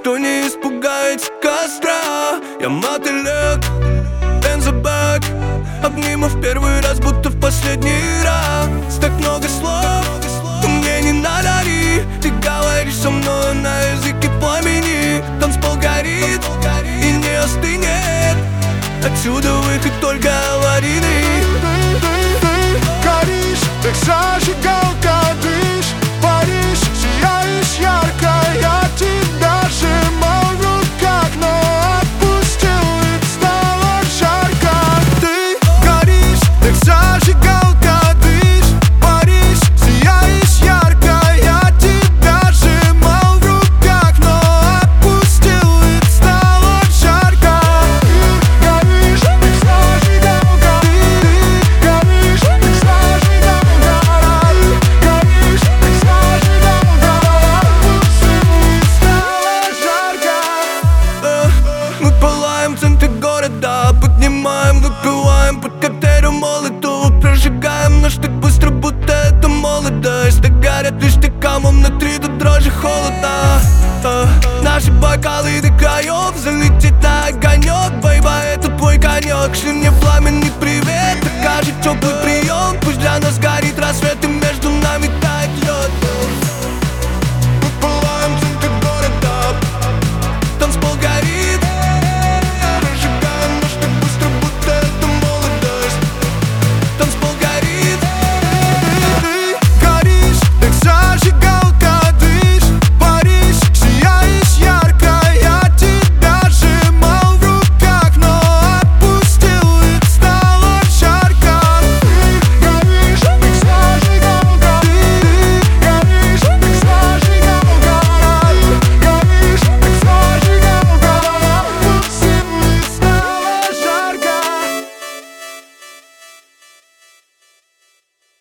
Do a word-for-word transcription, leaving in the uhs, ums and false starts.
Ничто не испугается костра. Я мотылек, бензобак, обниму в первый раз, будто в последний раз. Так много слов, мне не надо ли. Ты говоришь со мной на языке пламени. Танцпол горит и не остынет. Отсюда выход только аварийный. Горишь, как зажигалка, дышь, паришь, сияешь ярко. Я тебя сжимал в руках, но отпустил, ведь стало жарко. Ты горишь, как зажигалка, дышь, паришь, сияешь ярко. Я тебя сжимал в руках, но отпустил, ведь стало жарко. Ты горишь, как зажигалка, ты горишь, как зажигалка, горишь, как зажигалка, отпустил, ведь стало жарко. Э, Мы пылаем в центре города, поднимаем, выпиваем под коктейлем молотого. Прожигаем наш так быстро, будто это молодость. Так горят лишь камом внутри, тут дрожи холодно. Э, Наши бокалы до краев, залетит на огонек. Бейба, это твой конек, шли мне в